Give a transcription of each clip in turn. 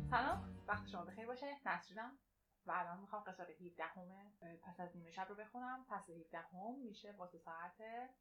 سلام، وقت شما بخیر باشه. نسرینم و الان میخوام قسمت 17 پس از نیمه شب رو بخونم. پس 17 میشه واسه ساعت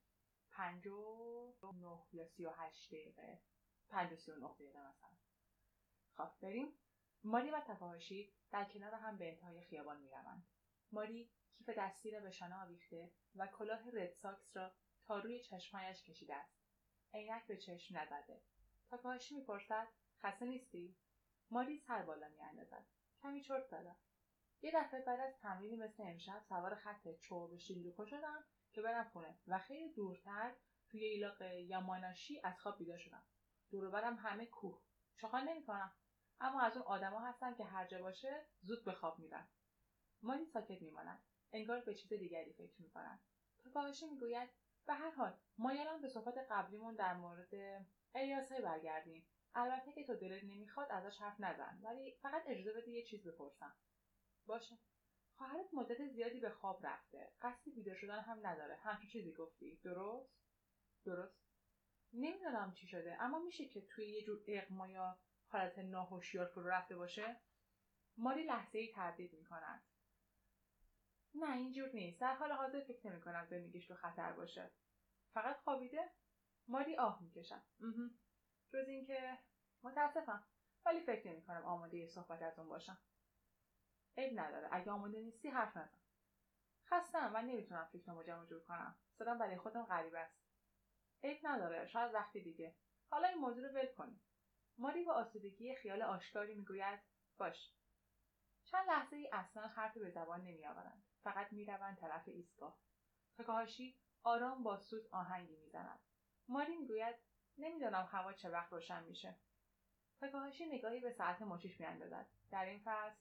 59 یا 38 دقیقه، 5:39 دقیقه مثلا. خب بریم. ماری و تکاهاشی در کنار هم به انتهای خیابان میروند. ماری کیف دستی را به شانه آویخته و کلاه رد ساکس را تا روی چشمهایش کشیده است. عینک به چشم نزده. تکاهاشی میپرسد خسته نیستی؟ ماری سر بالا میاندازد. کمی چرت زدم. یه دفعه بعد از تمرینی مثل امشب سوار خط چوب شینجوکو شدم که برم خونه و خیلی دورتر توی ایلاق یاماناشی از خواب بیدار شدم. دور و برم همه کوه. شوخی نمی‌کنم، اما از اون آدما هستن که هر جا باشه زود به خواب میرن. ماری ساکت میماند. انگار به چیز دیگری فکر میکنند. تکاهاشی میگوید به هر حال مایلم به صحبت قبلیمون در مورد الیاسای برگردیم. البته که تو دلت نمیخواد ازش حرف نزن، ولی فقط اجازه بده یه چیز بپرسم. باشه. خواهرت مدت زیادی به خواب رفته. قصدی بیدار شدن هم نداره. همچین چیزی گفتی. درست. نمیدونم چی شده، اما میشه که توی یه جور اغما یا حالت ناهوشیار فرو رفته باشه؟ ماری لحظه‌ای تردید میکند. نه اینجور نیست. در حال حاضر فکر نمی‌کنم زندگیش تو خطر باشه. فقط خوابیده؟ ماری آه میکشد. جز اینکه متاسفم، ولی فکر نمی‌کنم آماده صحبت از اون باشم. عیب نداره. اگه آماده نیستی حرف نزن. خستم و نمیتونم فکرمو جمع جور کنم. صدام برای خودم غریبه است. عیب نداره. شاید وقتی دیگه. حالا این موضوع رو ول کنیم. ماری با آسودگی خیال آشکاری میگوید باش. چند لحظه ای اصلا حرفی به زبان نمیآورند. فقط میروند طرف ایستگاه. تکاهاشی آرام با سوت آهنگی میزند. ماری میگوید نمیدانم هوا چه وقت روشن میشه. تکاهاشی نگاهی به ساعت مچیش میاندازد. در این فصل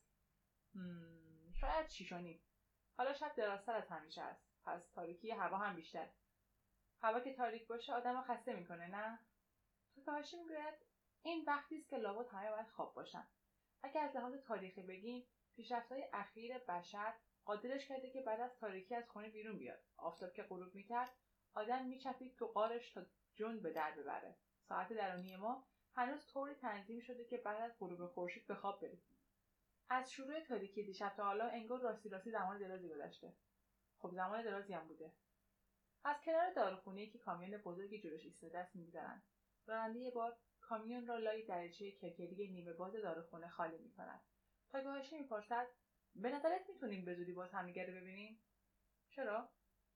شاید 6:30. حالا شب درازتر از همیشه است. پس تاریکی هوا هم بیشتر. هوا که تاریک باشه آدمو خسته میکنه، نه؟ تکاهاشی میگوید این وقتی است که لابد همه باید خواب باشن. اگه از لحاظ تاریخی بگیم، پیشرفت‌های اخیر بشر قادرش کرده که بعد از تاریکی از خونه بیرون بیاد. آفتاب که غروب میکرد، آدم میچپید تو غارش تا جون به در ببره. ساعت درونی ما هنوز طوری تنظیم شده که بعد از غروب خورشید به خواب بریم. از شروع تاریکی دیشب تا حالا انگار راستی زمان درازی گذشته. خب زمان درازی هم بوده. از کنار داروخونه‌ای که کامیون بزرگی جلوش ایستاده است می‌گذرند. راننده یه بار کامیون را لای دریچه کرکری نیمه باز داروخونه خالی می‌کند. تکاهاشی می‌پرسد به نظرت می‌تونیم به زودی باز همدیگه رو ببینیم؟ چرا؟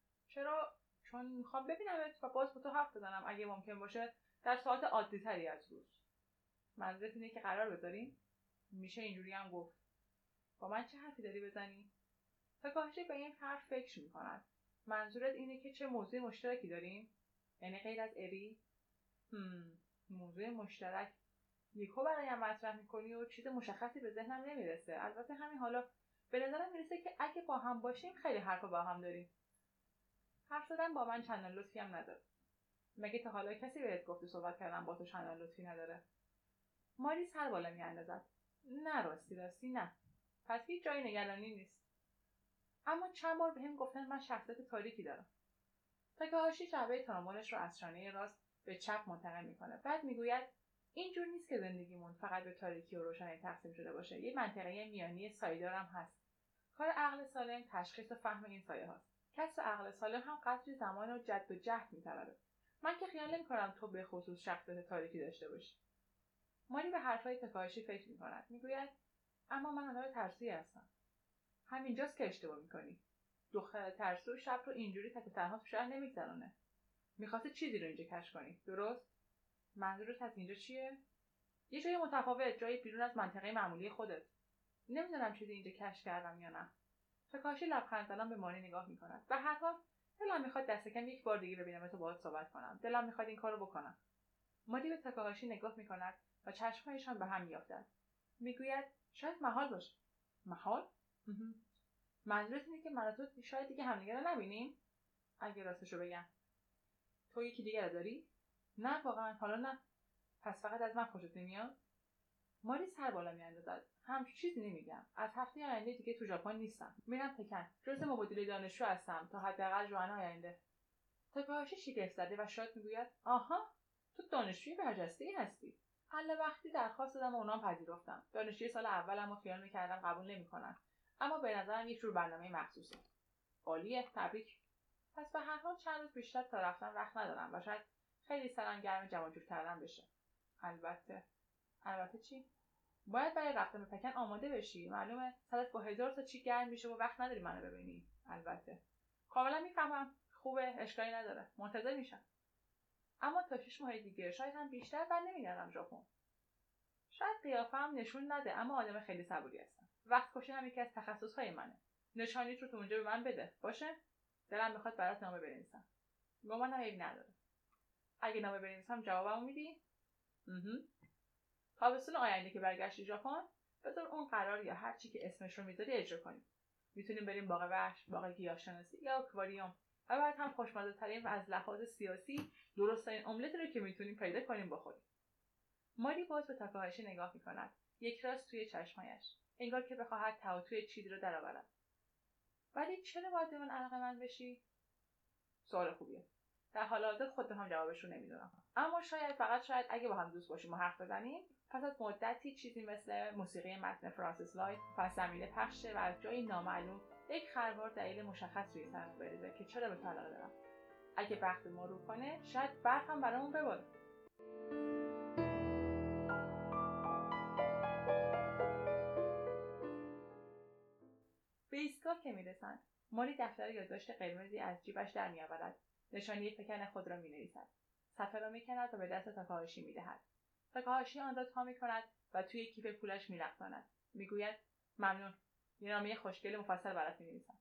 چون می‌خوام ببینمت و باز با تو حرف بزنم اگه ممکن باشه در ساعت عادی‌تری از روز. منظورت اینه که قرار بذاریم؟ میشه اینجوری هم گفت. با من چه حرفی داری بزنی؟ تکاهاشی به این حرف فکر می‌کند. منظورت اینه که چه موضوع مشترکی داریم؟ یعنی غیر از اری؟ موضوع مشترک یکو برایم مطرح میکنی و چیز مشخصی به ذهنم نمیرسه. البته همین حالا به نظرم میرسه که اگه با هم باشیم خیلی حرفا با هم داریم. حرف زدن با من چندان لطفی هم نداره. مگه تا حالا کسی بهت گفته صحبت کردن با تو چندان لطفی نداره؟ ماری سر بالا میاندازد. نه راستی نه. پس هیچ جای نگرانی نیست. اما چند بار بهم گفتن من شخصیت تاریکی دارم. تکاهاشی جعبه ترامولش رو از شانه راست به چپ منتقل میکنه. بعد میگوید اینجور نیست که زندگیمون فقط به تاریکی و روشنی تقسیم شده باشه. یه منطقه میانی سایه‌دار هم هست. کار عقل سالم تشخیص و فهم این سایه هاست. کسب عقل سالم هم قدری زمان و جد و جهد میطلبه. من که خیال نمی‌کنم تو به خصوص شخصیت تاریکی داشته باشی. ماری به حرفای تکاهاشی فکر میکند. میگوید اما من آدم ترسویی هستم. همینجاست که اشتباه میکنی. دختر ترسو شب رو اینجوری تک و تنها تو شهر نمیگذرونه. میخواستی چیزی رو اینجا کشف کنی، درست؟ منظورت از اینجا چیه؟ یه جای متفاوت، جای بیرون از منطقه معمولی خودت. نمیدونم چیزی اینجا کشف کردم یا نه. تکاهاشی لبخند زدن به مانی نگاه میکند. به هر حال دلم میخواد دست کم یک بار دیگه ببینم تو باهات صحبت کنم. دلم میخواد این کارو بکنم. مانی به تکاهاشی نگاه میکند و چشمهایشان به هم میافتند. میگوید شاید محال باشه. محال؟ منظورت اینه که من و تو شاید دیگه همدیگه رو نبینیم؟ اگه راستشو بگم. تو یکی دیگه رو داری؟ نه واقعا حالا نه. پس فقط از من خوشت نمیاد؟ ماری سر بالا میاندازد. همچین چیزی نمیگم. از هفته آینده دیگه تو ژاپن نیستم. میرم پکن. جزء مبادله دانشجو هستم تا حداقل ژوئن آینده. تکاهاشی شگفت زده و شاد میگوید آها تو دانشجوی برجسته‌ای هستی. حل وقتی درخواست دادم و اونام پذیرفتن. دانشجوی سال اولم خیال می‌کردم قبول نمی‌کنن، اما به نظرم یک جور برنامه مخصوصه. عالیه، تبریک. پس به هر حال چند روز بیشتر تا رفتن وقت ندارم و شاید خیلی سرم گرم جمع جور کردن بشه. البته چی؟ باید برای رفتن به پکن آماده بشی. معلومه سرت با 1000 تا چی گرم میشه و وقت نداری منو ببینی. البته کاملا میفهمم. خوبه، اشکالی نداره. منتظر میشم. اما تا 6 ماه دیگه، شاید هم بیشتر، بعد نمیگردم ژاپن. شاید قیافه‌ام نشون نده، اما آدم خیلی صبوری هستم. وقت کشی هم یکی از تخصص‌های منه. نشانیت رو تو اونجا به من بده. باشه؟ دلم میخواد برات نامه بنویسم. گمانم عیبی نداره. اگه نامه بنویسم جوابمو میدی؟ تابستون آینده که برگشتی ژاپن، بذار اون قرار یا هر چی که اسمش رو میذاری اجرا کنیم. میتونیم بریم باغ وحش، باغ گیاهشناسی یا آکواریوم. و بعد هم خوشمزه‌ترین و از لحاظ سیاسی درست‌ترین املت رو که میتونیم پیدا کنیم بخوریم. ماری باز به تاکاهاشی نگاه میکند. یک راست توی چشمایش، انگار که بخواهد تعاطوی چیزی رو درآورد. ولی چرا باید به من علاقه‌مند بشی؟ سوال خوبیه. در حال حاضر خودم هم جوابش رو نمیدونم. اما فقط شاید اگه با هم دوست باشیم و حرف بزنیم، پس از مدتی چیزی مثل موسیقی متن فرانسیس لایت پس زمینه پخشه و از جایی نامعلوم یک خروار دلیل مشخص روی سرم بریزه که چرا به تو علاقه دارم. اگه بخت ما رو کنه، شاید برف هم برامون بباره. به ایستگاه که میرسند، ماری دفتر یادداشت قرمزی از جیبش در میآورد. نشانی پکن خود را مینویسد. صفحه را میکند و به دست تاکاهاشی میدهد. تاکاهاشی آن را تا میکند و توی کیف پولش میلغزاند. میگوید ممنون، یه نامه خوشگل مفصل برات مینویسم.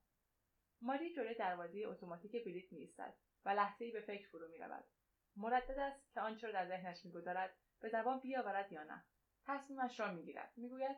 ماری جلوی دروازه اتوماتیک بلیط میایستد و لحظه‌ای به فکر فرو میرود. مردد است که آنچه را در ذهنش میگذارد به زبان بیاورد یا نه. تصمیمش را میگیرد. میگوید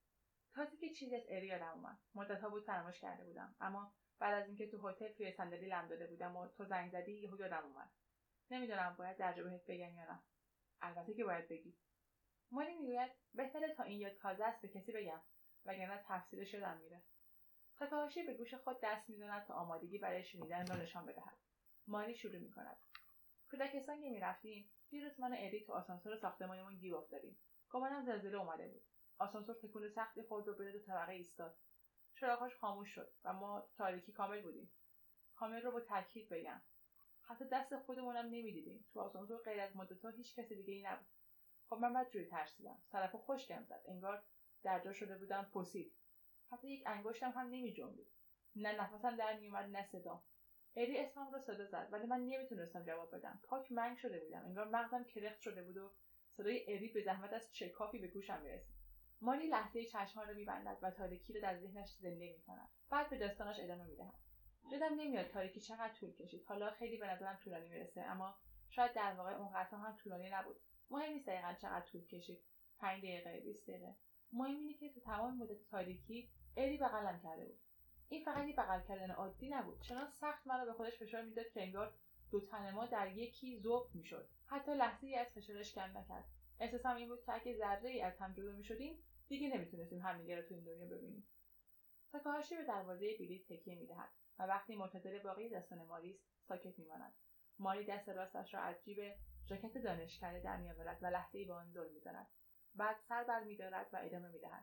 تازه که چیزی از اری یادم اومد. مدت‌ها بود فراموش کرده بودم، اما بعد از اینکه تو هتل توی صندلی لم داده بودم و تو زنگ زدی یهو یادم اومد. نمیدونم باید درجا بهت بگم یا نه. البته که باید بگی. ماری میگوید بهتره تا این یاد تازه است به کسی بگم، وگرنه تفسیرش یادم میره. تاکاهاشی به گوش خود دست میزند تا آمادگی برای شنیدن را نشان بدهد. ماری شروع میکند. کودکستان که میرفتیم، یه روز من و اری تو آسانسور ساختمانمون گیر افتادیم. گمانم زلزله اومده بود. آسانسور تکون سختی خورد و بین دو طبقه ایستاد. چراغاش خاموش شد و ما تاریکی کامل بودیم. کامل رو با تاکید بگم، حتی دست خودمونم نمیدیدیم. تو آسانسور غیر از مدت‌ها هیچ کس دیگه ای نبود. خب من بدجوری ترسیدم. سرفو خشکم زد. انگار در جا شده بودم فسیل. حتی یک انگشتم هم نمی‌جنبید. نه نفسم در میومد نه صدام. اری اسمم رو صدا زد ولی من نمیتونستم جواب بدم. پاک منگ شده بودم. انگار مغزم کرخت شده بود و صدای اری به زحمت از چکافی به گوشم میرسید. ماری لحظه چشم‌ها رو می‌بندد و تاریکی رو در ذهنش زنده می‌کند. بعد به داستانش ادامه می‌دهد. یادم نمیاد تاریکی چقدر طول کشید. حالا خیلی به نظرم طولانی میرسه، اما شاید در واقع اونقدر هم طولانی نبود. مهم نیست دقیقاً چقدر طول کشید. 5 دقیقه، 20 دقیقه. مهم اینه که تو تمام مدت تاریکی اری بغلم کرده بود. این فقط یه بغل کردن عادی نبود. چنان سخت منو به خودش فشار میداد که انگار دو تن ما در یکی ذوب میشد. حتی لحظه‌ای از فشارش کم نکرد. احساسم این بود که اگه ذره‌ای از هم جدا میشدیم، دیگه نمیتونستیم همدیگه رو تو این دنیا ببینیم. تاکاهاشی به دروازه بلیط تکیه میدهد و وقتی منتظر باقی داستان ماری است، ساکت میماند. ماری دست راستش را از جیب ژاکت دانشکده در میآورد و لحظه‌ای به آن زل میزند. بعد سر برمی‌دارد و ادامه میدهد.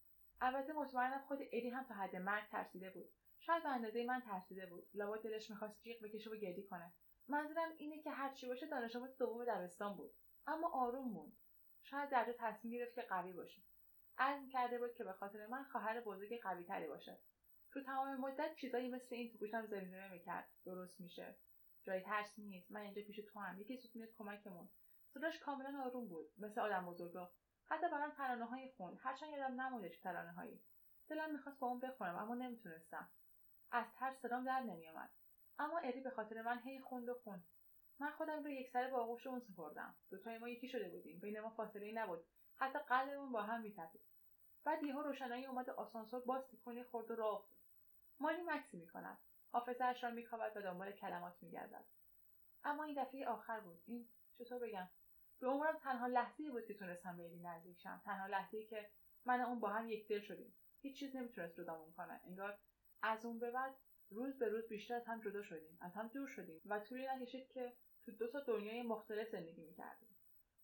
البته مطمئنم خود ادی هم تا حد مرگ ترسیده بود. شاید به اندازه من ترسیده بود. لابد دلش می‌خواست جیغ بکشه و گریه کنه. منظورم اینه که هر چی باشه دانش آموز دوم دبستان بود، اما آروم موند. شاید در جا تصمیم گرفت که قوی باشه. عزم کرده بود که به خاطر من خواهر بزرگ قوی‌تری باشه. تو تمام مدت چیزایی مثل این تو گوشم زمزمه می‌کرد. درست میشه. جای ترس نیست. من اینجا پیش تو هم. یکی زود میاد کمکمون. صداش کاملا آروم بود، مثل آدم بزرگا. حتی برام ترانه‌هایی خوند، هرچند یادم نمونده چه ترانه‌هایی. دلم می‌خواست با اون بخونم اما نمیتونستم. از ترس صدام در نمی‌آمد. اما اری به خاطر من هی خوند و خوند. من خودم رو یکسره با آغوش اون سپردم. دوتای ما یکی شده بودیم. بین ما فاصله‌ای نبود. حتی قلبمون با هم می‌تپید. بعد یهو روشنایی اومد و آسانسور باز تکونی خورد و راه افتاد. ماری مکسی می‌کند. حافظه‌اش را می‌کاود و دنبال کلمات می‌گردد. اما این دفعه آخر بود. این چطور بگم؟ به عمرم تنها لحظه‌ای بود که تونستم به الی نزدیک شم. تنها لحظه‌ای که من و اون با هم یکدل شدیم. هیچ چیز نمیتونست جدامون کنه. انگار از اون به بعد روز به روز بیشتر از هم جدا شدیم، از هم دور شدیم و طولی نکشید که تو دو تا دنیای مختلف زندگی می‌کردیم.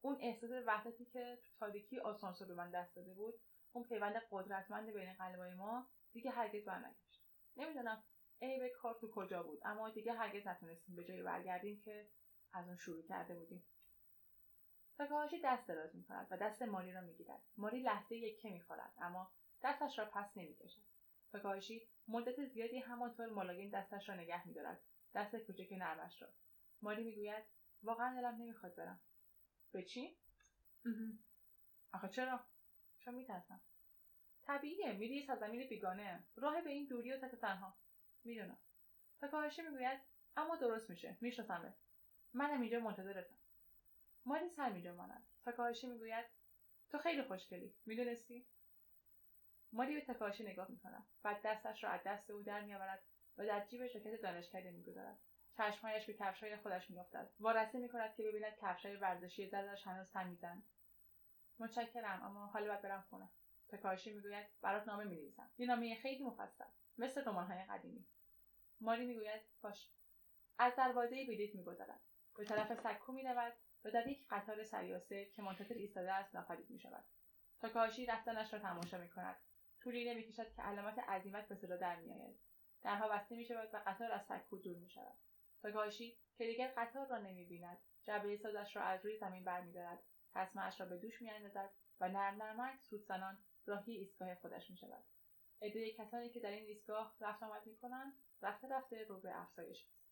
اون احساس وحدتی که تو تاریکی آسانسور به من دست داده بود، اون پیوند قدرتمند بین قلبای ما دیگه هرگز برنگشت. نمیدونم عیب کار تو کجا بود، اما دیگه هرگز نتونستیم به جایی برگردیم که از اون شروع کرده بودیم. تاکاهاشی دست دراز میکند و دست ماری را میگیرد. ماری لحظه یکه میخورد، اما دستش را پس نمیکشد. تاکاهاشی مدت زیادی همانطور ملایم دستش را نگه میدارد، دست کوچک نرمش را. ماری میگوید واقعا دلم نمیخواد برم. به چی؟ آخه چرا؟ چون میترسم. طبیعیه، میری سرزمین بیگانه، راه به این دوری و تک تنها. میدونم. تاکاهاشی میگوید اما درست میشه، میشناسمت. منم اینجا منتظرتم. ماری سر میجنباند. تاکاهاشی میگوید تو خیلی خوشگلی، میدونستی؟ ماری به تاکاهاشی نگاه میکند، بعد دستش را از دست او در میآورد و در جیب ژاکت دانشکده میگذارد. چشمهایش به کفشهای خودش میافتد. وارسی میکند که ببیند کفشهای ورزشی زردش هنوز تمیزند. متشکرم، اما حالا باید برم خونه. تاکاهاشی میگوید برات نامه مینویسم، یه نامه خیلی مفصل، مثل رمان‌های قدیمی. ماری میگوید باش. از دروازه بلیط میگذرد، به طرف سکو میرود و در یک قطار سریاسه که منتظر ایستاده است ناپدید میشود. تاکاهاشی رفتنش را تماشا میکند. طولی نمیکشد که علامت عزیمت به صدا در میآید. درها بسته میشود و قطار از سکو دور میشود. تاکاهاشی که دیگر قطار را نمیبیند، جعبه سازش را از روی زمین برمیدارد، تسمه‌اش را به دوش میاندازد و نرم نرمک سودزنان راهی ایستگاه خودش میشود. عده کسانی که در این ایستگاه رفت آمد میکنند رفته رفته رو به افزایش است.